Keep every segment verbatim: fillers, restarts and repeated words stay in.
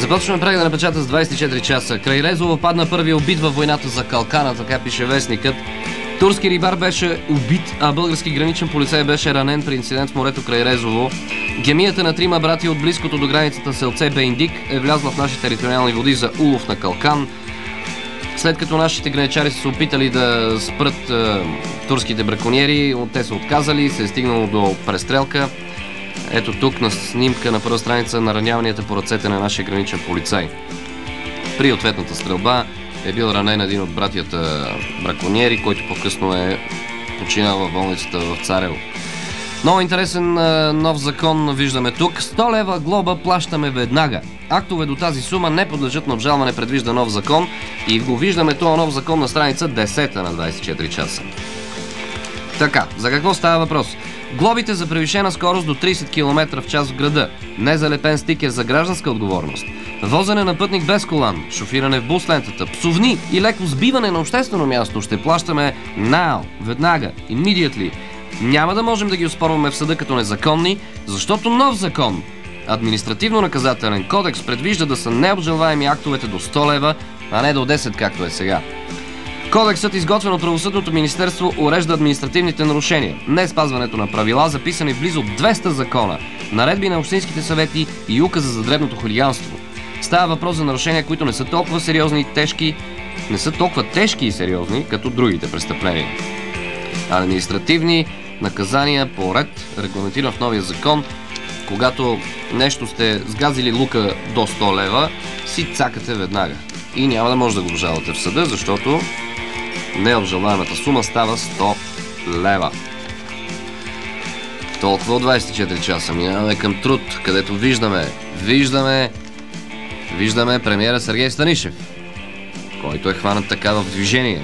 Започваме прегледа на печата с двадесет и четири часа. Край Резово падна първия убит във войната за Калкана, така пише вестникът. Турски рибар беше убит, а български граничен полицай беше ранен при инцидент в морето край Резово. Гемията на трима брати от близкото до границата селце Бейндик е влязла в наши териториални води за улов на калкан. След като нашите граничари са се опитали да спрат е, турските браконьери, те са отказали, се е стигнало до престрелка. Ето тук на снимка на първа страница на раняванията по ръцете на нашия граничен полицай. При ответната стрелба е бил ранен един от братята браконьери, който по-късно е починал в болницата в Царево. Много интересен нов закон виждаме тук. сто лева глоба плащаме веднага. Актове до тази сума не подлежат на обжалване, предвижда нов закон и го виждаме този нов закон на страница десета на двадесет и четири часа. Така, за какво става въпрос? Глобите за превишена скорост до тридесет километра в час в града, незалепен стикер за гражданска отговорност, возене на пътник без колан, шофиране в бус лентата, псовни и леко сбиване на обществено място ще плащаме now, веднага, immediately. Няма да можем да ги оспорваме в съда като незаконни, защото нов закон, административно-наказателен кодекс, предвижда да са необжалваеми актовете до сто лева, а не до десет, както е сега. Кодексът, изготвен от Правосъдното министерство, урежда административните нарушения, не спазването на правила, записани в близо двеста закона, наредби на общинските съвети и указа за дребното хулиганство. Става въпрос за нарушения, които не са толкова сериозни и тежки, не са толкова тежки и сериозни, като другите престъпления. Административни наказания по ред, регламентиран в новия закон, когато нещо сте сгазили лука до сто лева, си цакате веднага. И няма да може да го обжалвате в съда, защото необжалваемата сума става сто лева. Толкова от двадесет и четири часа. Минаваме към труд, където виждаме, виждаме, виждаме премиера Сергей Станишев, който е хванат така в движение.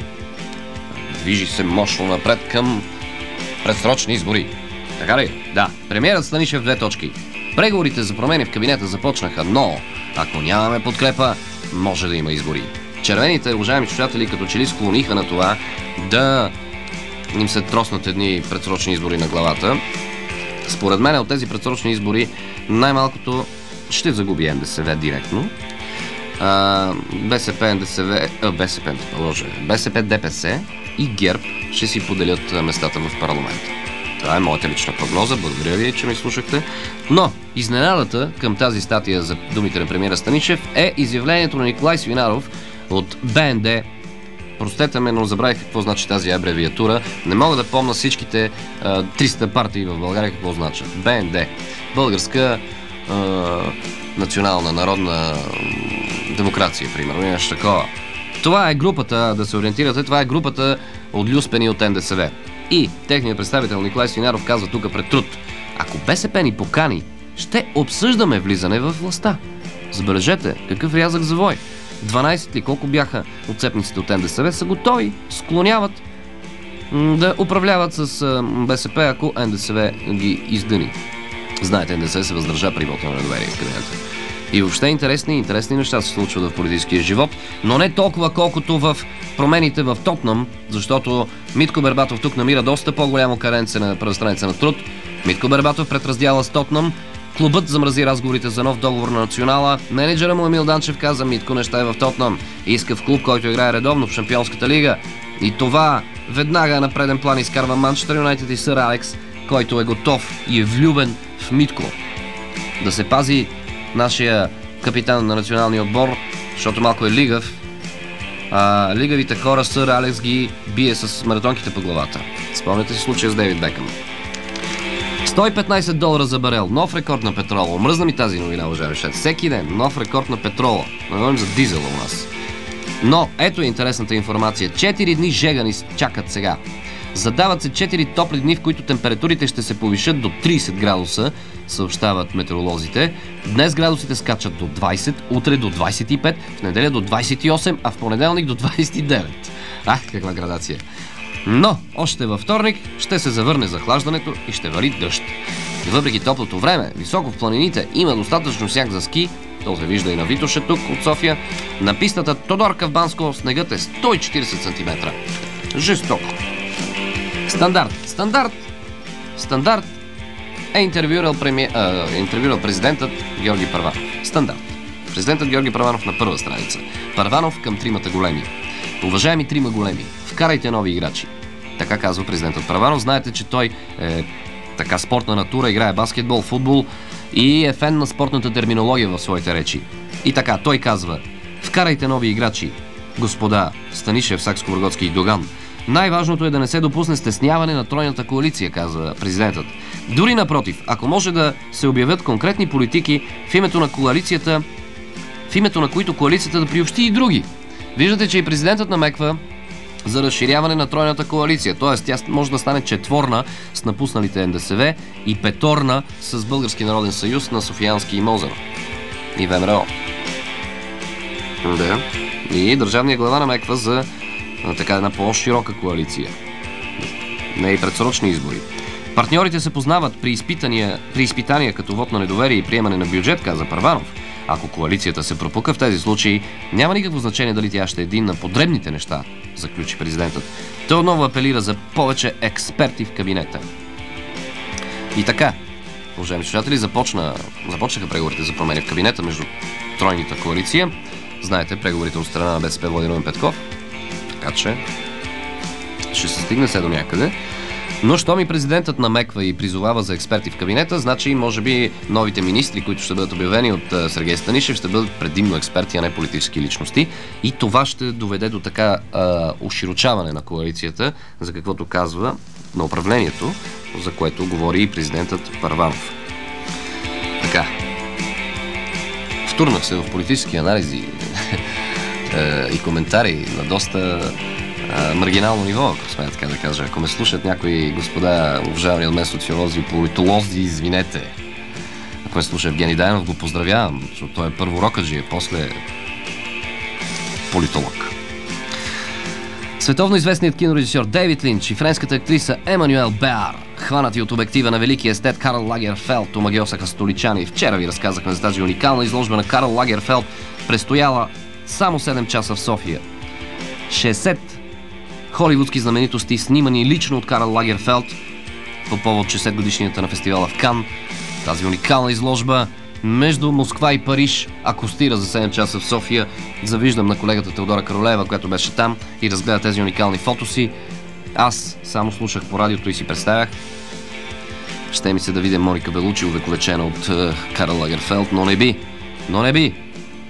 Движи се мощно напред към предсрочни избори. Така ли? Да. Премиерът Станишев две точки. Преговорите за промени в кабинета започнаха, но ако нямаме подкрепа, може да има избори. Червените, уважаеми слушатели, като че ли склониха на това да им се троснат едни предсрочни избори на главата. Според мен от тези предсрочни избори най-малкото ще загуби НДСВ директно. А, БСП, НДСВ, а, БСП, лъжа, БСП, ДПС и ГЕРБ ще си поделят местата в парламента. Това е моята лична прогноза. Благодаря ви, че ме слушахте. Но изненадата към тази статия за думите на премиера Станишев е изявлението на Николай Свинаров от БНД. Простете ме, но забравих какво значи тази абревиатура. Не мога да помня всичките а, триста партии в България какво значат. БНД. Българска а, национална народна демокрация, примерно. Нещо такова. Това е групата, да се ориентирате, това е групата от люспени от НДСВ. И техният представител Николай Свинаров казва тук пред Труд: ако БСП ни покани, ще обсъждаме влизане в властта. Забележете, какъв рязък завой. дванадесет ли колко бяха отцепниците от НДСВ са готови, склоняват да управляват с БСП, ако НДСВ ги издъни. Знаете, НДСВ се въздържа при вота на недоверие в кабинета. И въобще интересни, интересни неща се случват в политическия живот, но не толкова колкото в промените в Тотнъм, защото Митко Бербатов тук намира доста по-голямо каренце на първа страница на Труд. Митко Бербатов пред раздяла с Тотнъм. Клубът замрази разговорите за нов договор на Национала. Менеджера му Емил Данчев каза: Митко неща е в Тотнъм. Иска в клуб, който играе редовно в Шампионската лига. И това веднага на преден план изкарва Манчестър Юнайтед и сър Алекс, който е готов и е влюбен в Митко. Да се пази нашия капитан на националния отбор, защото малко е лигав. А лигавите хора сър Алекс ги бие с маратонките по главата. Спомняте си случая с Дейвид Бекъм. сто и петнадесет долара за барел. Нов рекорд на петрола. Омръзна ми тази новина, уважаеми шет. Всеки ден нов рекорд на петрола. Не говорим за дизела у нас. Но ето е интересната информация. четири дни жегани чакат сега. Задават се четири топли дни, в които температурите ще се повишат до тридесет градуса, съобщават метеоролозите. Днес градусите скачат до двадесет, утре до двадесет и пет, в неделя до двадесет и осем, а в понеделник до двадесет и девет. Ах, каква градация! Но още във вторник ще се завърне захлаждането и ще вали дъжд. Въпреки топлото време, високо в планините има достатъчно сняг за ски. То се вижда и на Витоша тук от София. На пистата Тодорка в Банско снегът е сто и четиридесет сантиметра. Жестоко. Стандарт. Стандарт. Стандарт е интервюрал, преми... а, интервюрал президентът Георги Първанов. Стандарт. Президентът Георги Първанов на първа страница. Първанов към тримата големи. Уважаеми трима големи, вкарайте нови играчи. Така казва президентът Първанов. Знаете, че той е така спортна натура, играе баскетбол, футбол и е фен на спортната терминология в своите речи. И така, той казва: вкарайте нови играчи, господа Станишев, Сакскобургготски и Доган. Най-важното е да не се допусне стесняване на тройната коалиция, казва президентът. Дори напротив, ако може да се обявят конкретни политики в името на коалицията, в името на които коалицията да приобщи и други. Виждате, че и президентът намеква за разширяване на тройната коалиция, т.е. тя може да стане четворна с напусналите Н Д С В и петорна с Български народен съюз на Софиянски и Мозер и В М Р О. Да. И държавният глава намеква за така една по-широка коалиция. Не и предсрочни избори. Партньорите се познават при изпитания, при изпитания като вод на недоверие и приемане на бюджет, каза Първанов. Ако коалицията се пропука в тези случаи, няма никакво значение дали тя ще е един на подребните неща, заключи президентът. Той отново апелира за повече експерти в кабинета. И така, уважаеми слушатели, започна, започнаха преговорите за промени в кабинета между тройната коалиция. Знаете, преговорите от страна на Б С П води Румен Петков. Така че ще се стигне се до някъде. Но щом и президентът намеква и призовава за експерти в кабинета, значи може би новите министри, които ще бъдат обявени от Сергей Станишев, ще бъдат предимно експерти, а не политически личности. И това ще доведе до така а, уширочаване на коалицията, за каквото казва на управлението, за което говори и президентът Първанов. Така. Втурнах се в политически анализи и коментари на доста маргинално ниво, ако сме така да кажа. Ако ме слушат някои господа, уважавани от мен социолози и политолози, извинете. Ако ме слуша Евгений Дайнов, го поздравявам, защото той е първо рокаджи, после политолог. Световно известният кинорежисьор Дейвид Линч и френската актриса Емануел Беар, хванати от обектива на великия естет Карл Лагерфелд, омагьосаха столичани. Вчера ви разказахме за тази уникална изложба на Карл Лагерфелд, престояла само седем часа в София. шестдесет холивудски знаменитости, снимани лично от Карл Лагерфелд по повод шестдесет годишнията на фестивала в Кан. Тази уникална изложба между Москва и Париж акостира за седем часа в София. Завиждам на колегата Теодора Каролеева, която беше там и разгледа тези уникални фотоси. Аз само слушах по радиото и си представях. Ще ми се да видя Моника Белучи, увековечена от е, Карл Лагерфелд, но не би. Но не би.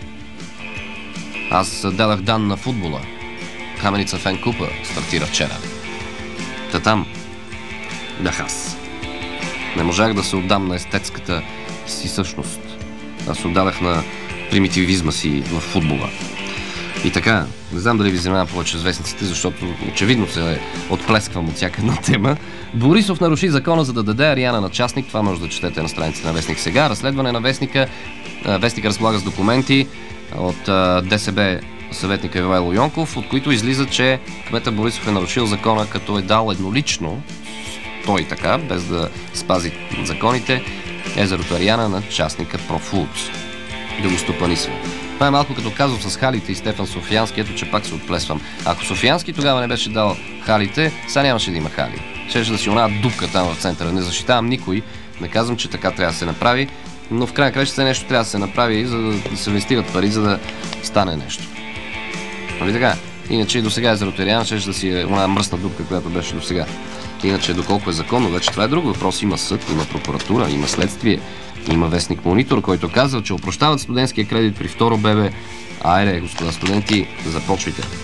Аз дадах дан на футбола. Каменица Фен Купа стартира вчера. Та там бях аз. Не можах да се отдам на естетската си същност. Аз се отдадах на примитивизма си в футбола. И така, не знам дали ви занимавам повече с вестниците, защото очевидно се отплесквам от всяка една тема. Борисов наруши закона, за да даде Ариана на частник. Това може да четете на страницата на Вестник сега. Разследване на Вестника. Вестника разполага с документи от Д С Б съветника Ивайло Йонков, от които излиза, че кметът Борисов е нарушил закона, като е дал еднолично, той така, без да спази законите, езерото Ариана на частника Профулц. Да го стопанисва. Това е малко като казвам с халите и Стефан Софиянски, ето че пак се отплесвам. Ако Софиянски тогава не беше дал халите, сега нямаше да има хали. Щеше да си она дупка там в центъра. Не защитавам никой, не казвам, че така трябва да се направи, но в крайна краща нещо трябва да се направи, за да се инвестират пари, за да стане нещо. Нали така? Иначе и до сега езерото Ариана щеше да си е една мръсна дупка, която беше до сега. Иначе доколко е законно, вече това е друг въпрос. Има съд, има прокуратура, има следствие, има вестник Монитор, който казва, че опрощават студентския кредит при второ бебе. Айде, господа студенти, започвайте.